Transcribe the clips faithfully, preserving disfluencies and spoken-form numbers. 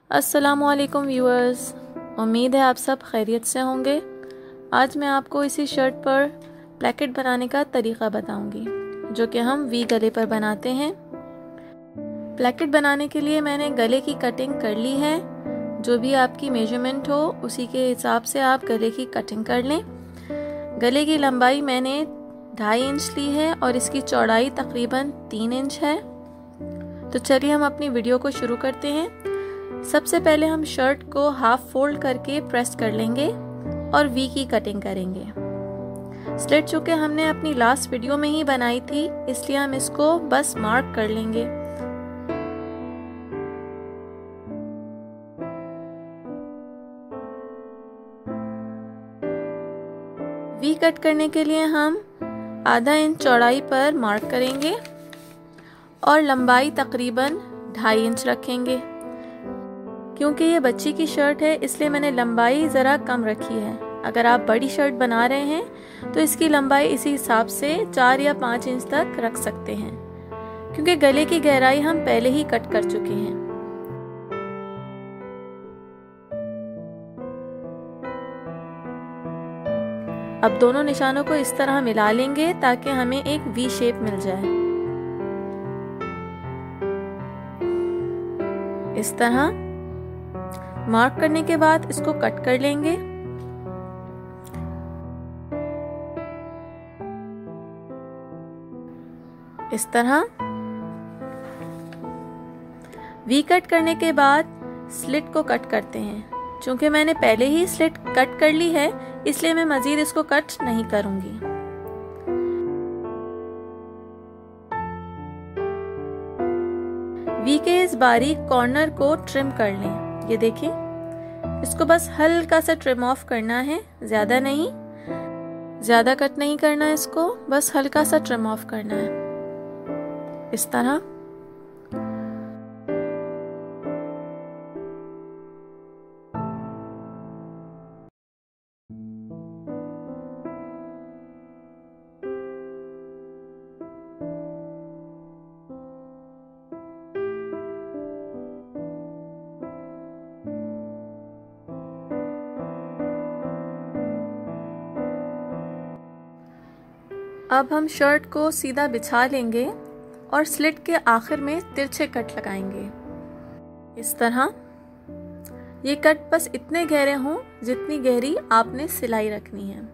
अस्सलामुअलैकुम व्यूअर्स, उम्मीद है आप सब खैरियत से होंगे। आज मैं आपको इसी शर्ट पर प्लेकेट बनाने का तरीक़ा बताऊंगी, जो कि हम वी गले पर बनाते हैं। प्लेकेट बनाने के लिए मैंने गले की कटिंग कर ली है। जो भी आपकी मेजरमेंट हो उसी के हिसाब से आप गले की कटिंग कर लें। गले की लंबाई मैंने ढाई इंच ली है और इसकी चौड़ाई तकरीबन तीन इंच है। तो चलिए हम अपनी वीडियो को शुरू करते हैं। सबसे पहले हम शर्ट को हाफ फोल्ड करके प्रेस कर लेंगे और वी की कटिंग करेंगे। स्लिट चूँकि हमने अपनी लास्ट वीडियो में ही बनाई थी, इसलिए हम इसको बस मार्क कर लेंगे। वी कट करने के लिए हम आधा इंच चौड़ाई पर मार्क करेंगे और लंबाई तकरीबन ढाई इंच रखेंगे। क्योंकि ये बच्ची की शर्ट है इसलिए मैंने लंबाई ज़रा कम रखी है। अगर आप बड़ी शर्ट बना रहे हैं तो इसकी लंबाई इसी हिसाब से चार या पाँच इंच तक रख सकते हैं, क्योंकि गले की गहराई हम पहले ही कट कर चुके हैं। अब दोनों निशानों को इस तरह मिला लेंगे ताकि हमें एक वी शेप मिल जाए। इस तरह मार्क करने के बाद इसको कट कर लेंगे। इस तरह वी कट करने के बाद स्लिट को कट करते हैं। चूंकि मैंने पहले ही स्लिट कट कर ली है इसलिए मैं मजीद इसको कट नहीं करूंगी। वी के इस बारीक कॉर्नर को ट्रिम कर लें। ये देखिए, इसको बस हल्का सा ट्रिम ऑफ करना है, ज्यादा नहीं, ज्यादा कट नहीं करना है इसको, बस हल्का सा ट्रिम ऑफ करना है इस तरह। अब हम शर्ट को सीधा बिछा लेंगे और स्लिट के आखिर में तिरछे कट लगाएंगे इस तरह। ये कट बस इतने गहरे हों जितनी गहरी आपने सिलाई रखनी है।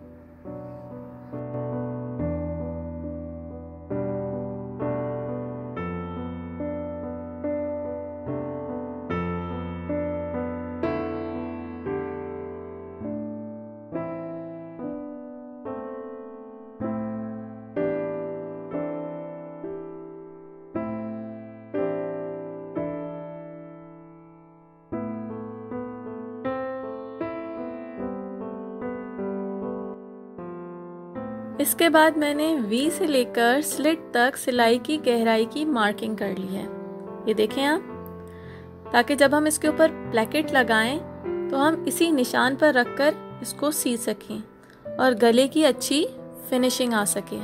इसके बाद मैंने वी से लेकर स्लिट तक सिलाई की गहराई की मार्किंग कर ली है। ये देखें आप, ताकि जब हम इसके ऊपर प्लेकेट लगाएं तो हम इसी निशान पर रखकर इसको सी सकें और गले की अच्छी फिनिशिंग आ सके।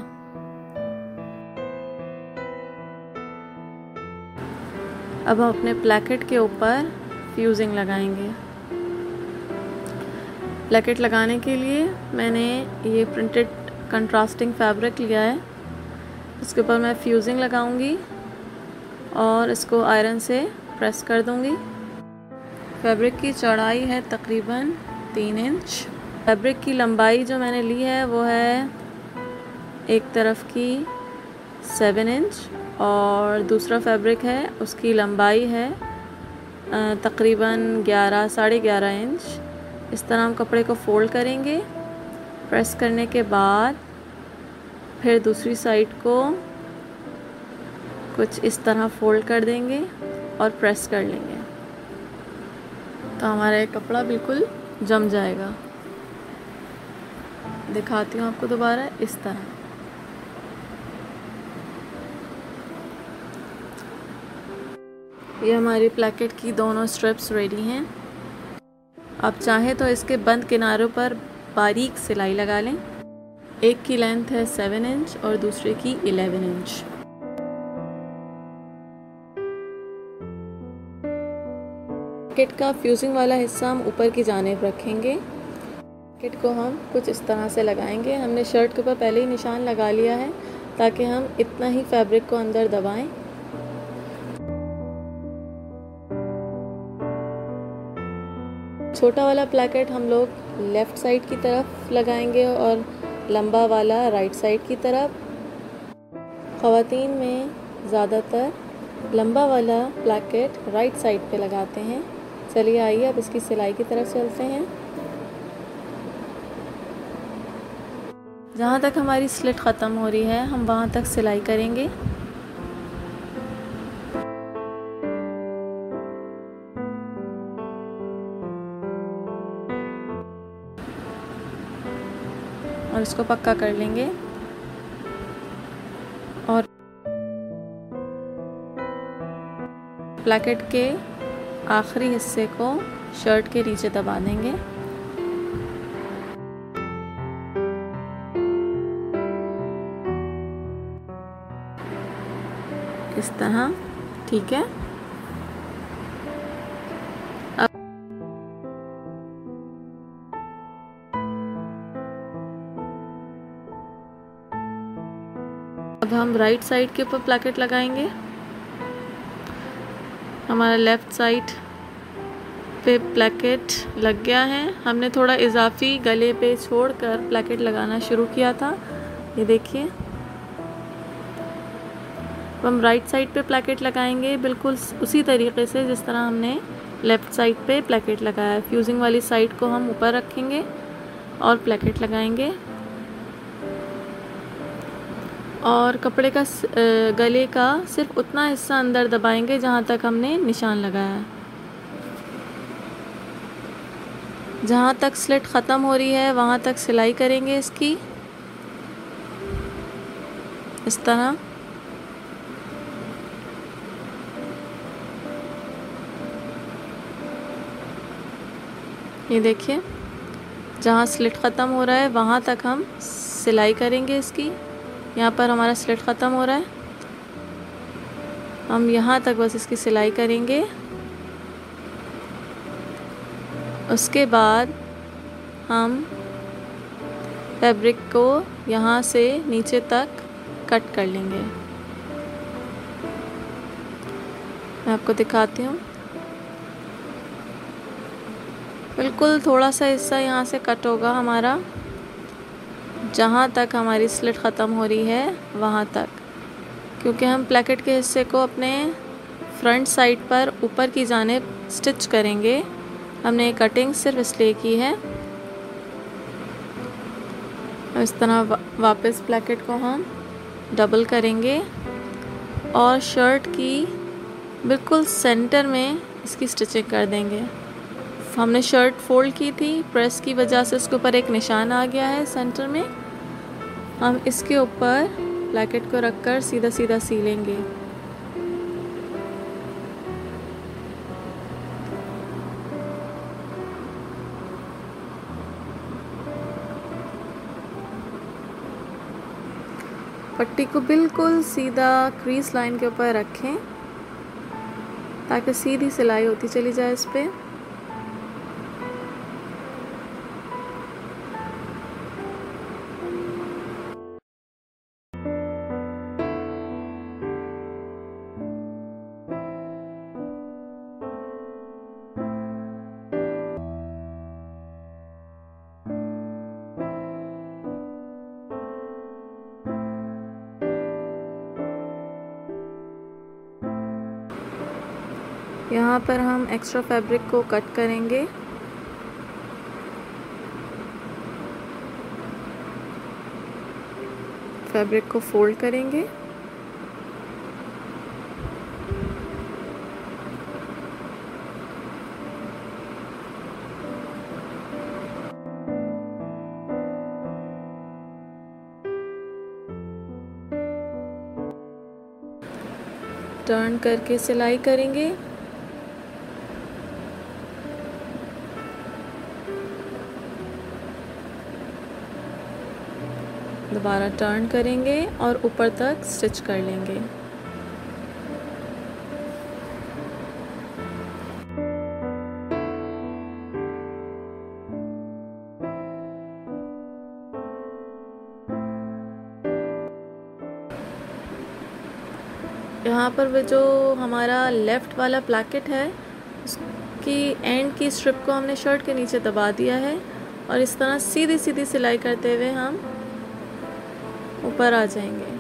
अब हम अपने प्लेकेट के ऊपर फ्यूजिंग लगाएंगे। प्लेकेट लगाने के लिए मैंने ये प्रिंटेड कंट्रास्टिंग फैब्रिक लिया है। इसके ऊपर मैं फ्यूजिंग लगाऊंगी और इसको आयरन से प्रेस कर दूंगी। फैब्रिक की चौड़ाई है तकरीबन तीन इंच। फैब्रिक की लंबाई जो मैंने ली है वो है एक तरफ की सेवन इंच और दूसरा फैब्रिक है उसकी लंबाई है तकरीबन ग्यारह साढ़े ग्यारह इंच। इस तरह हम कपड़े को फोल्ड करेंगे। प्रेस करने के बाद फिर दूसरी साइड को कुछ इस तरह फोल्ड कर देंगे और प्रेस कर लेंगे तो हमारा ये कपड़ा बिल्कुल जम जाएगा। दिखाती हूँ आपको दोबारा, इस तरह। ये हमारी प्लेकेट की दोनों स्ट्रिप्स रेडी हैं। आप चाहें तो इसके बंद किनारों पर बारीक सिलाई लगा लें। एक की लेंथ है सेवन इंच और दूसरे की इलेवन इंच। प्लैकेट का फ्यूजिंग वाला हिस्सा हम ऊपर की जानिब रखेंगे। प्लैकेट को हम कुछ इस तरह से लगाएंगे। हमने शर्ट के ऊपर पहले ही निशान लगा लिया है ताकि हम इतना ही फैब्रिक को अंदर दबाएं। छोटा वाला प्लैकेट हम लोग लेफ़्ट साइड की तरफ लगाएंगे और लंबा वाला राइट साइड की तरफ। ख़वातीन में ज़्यादातर लंबा वाला प्लैकेट राइट साइड पे लगाते हैं। चलिए आइए अब इसकी सिलाई की तरफ चलते हैं। जहाँ तक हमारी स्लिट ख़त्म हो रही है हम वहाँ तक सिलाई करेंगे। और इसको पक्का कर लेंगे और प्लैकेट के आखिरी हिस्से को शर्ट के नीचे दबा देंगे। इस तरह, ठीक है। अब हम राइट साइड के ऊपर प्लैकेट लगाएंगे। हमारा लेफ़्ट साइड पे प्लैकेट लग गया है। हमने थोड़ा इजाफी गले पे छोड़कर प्लैकेट लगाना शुरू किया था, ये देखिए। अब हम राइट साइड पे प्लैकेट लगाएंगे बिल्कुल उसी तरीके से जिस तरह हमने लेफ़्ट साइड पे प्लैकेट लगाया है। फ्यूजिंग वाली साइड को हम ऊपर रखेंगे और प्लैकेट लगाएंगे और कपड़े का गले का सिर्फ उतना हिस्सा अंदर दबाएंगे जहाँ तक हमने निशान लगाया है। जहाँ तक स्लिट ख़त्म हो रही है वहाँ तक सिलाई करेंगे इसकी, इस तरह। ये देखिए, जहाँ स्लिट ख़त्म हो रहा है वहाँ तक हम सिलाई करेंगे इसकी। यहाँ पर हमारा स्लिट ख़त्म हो रहा है, हम यहाँ तक बस इसकी सिलाई करेंगे। उसके बाद हम फैब्रिक को यहाँ से नीचे तक कट कर लेंगे। मैं आपको दिखाती हूँ। बिल्कुल थोड़ा सा हिस्सा यहाँ से कट होगा हमारा, जहाँ तक हमारी स्लिट ख़त्म हो रही है वहाँ तक, क्योंकि हम प्लैकेट के हिस्से को अपने फ्रंट साइड पर ऊपर की जानिब स्टिच करेंगे। हमने ये कटिंग सिर्फ इसलिए की है। इस तरह वा, वापस प्लैकेट को हम डबल करेंगे और शर्ट की बिल्कुल सेंटर में इसकी स्टिचिंग कर देंगे। हमने शर्ट फोल्ड की थी, प्रेस की वजह से उसके ऊपर एक निशान आ गया है सेंटर में। हम इसके ऊपर प्लैकेट को रखकर सीधा सीधा सी लेंगे। पट्टी को बिल्कुल सीधा क्रीज लाइन के ऊपर रखें ताकि सीधी सिलाई होती चली जाए इस पे। यहाँ पर हम एक्स्ट्रा फैब्रिक को कट करेंगे। फैब्रिक को फोल्ड करेंगे। टर्न करके सिलाई करेंगे। दोबारा टर्न करेंगे और ऊपर तक स्टिच कर लेंगे। यहाँ पर वो जो हमारा लेफ़्ट वाला प्लैकेट है उसकी एंड की स्ट्रिप को हमने शर्ट के नीचे दबा दिया है और इस तरह सीधी सीधी सिलाई करते हुए हम ऊपर आ जाएंगे।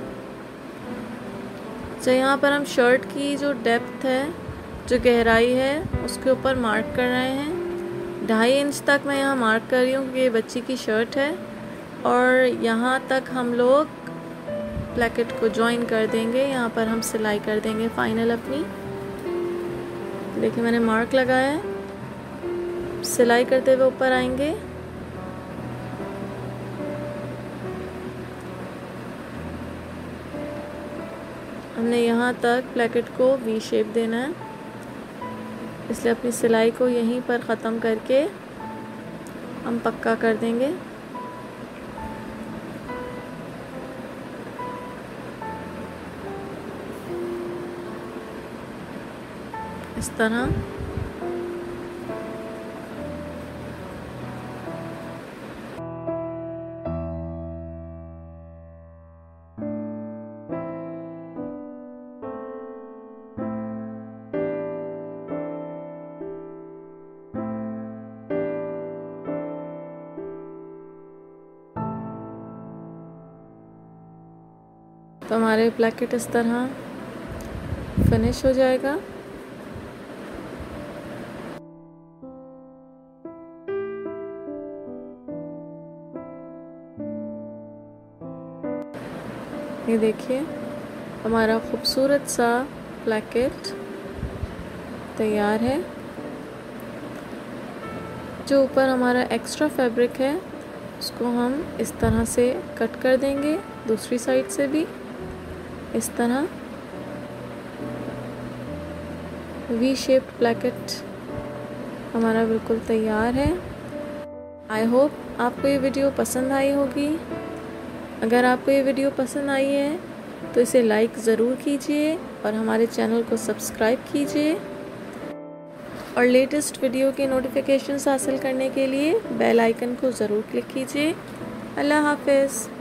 तो यहाँ पर हम शर्ट की जो डेप्थ है, जो गहराई है, उसके ऊपर मार्क कर रहे हैं। ढाई इंच तक मैं यहाँ मार्क कर रही हूँ क्योंकि ये बच्ची की शर्ट है और यहाँ तक हम लोग प्लैकेट को जॉइन कर देंगे। यहाँ पर हम सिलाई कर देंगे फाइनल अपनी। देखिए मैंने मार्क लगाया है। सिलाई करते हुए ऊपर आएंगे। हमने यहाँ तक प्लैकेट को वी शेप देना है, इसलिए अपनी सिलाई को यहीं पर ख़त्म करके हम पक्का कर देंगे। इस तरह तो हमारे प्लैकेट इस तरह फिनिश हो जाएगा। ये देखिए हमारा खूबसूरत सा प्लैकेट तैयार है। जो ऊपर हमारा एक्स्ट्रा फैब्रिक है उसको हम इस तरह से कट कर देंगे, दूसरी साइड से भी इस तरह। वी शेप्ड प्लैकेट हमारा बिल्कुल तैयार है। आई होप आपको ये वीडियो पसंद आई होगी। अगर आपको ये वीडियो पसंद आई है तो इसे लाइक ज़रूर कीजिए और हमारे चैनल को सब्सक्राइब कीजिए और लेटेस्ट वीडियो के नोटिफिकेशंस हासिल करने के लिए बेल आइकन को ज़रूर क्लिक कीजिए। अल्लाह हाफ़िज़।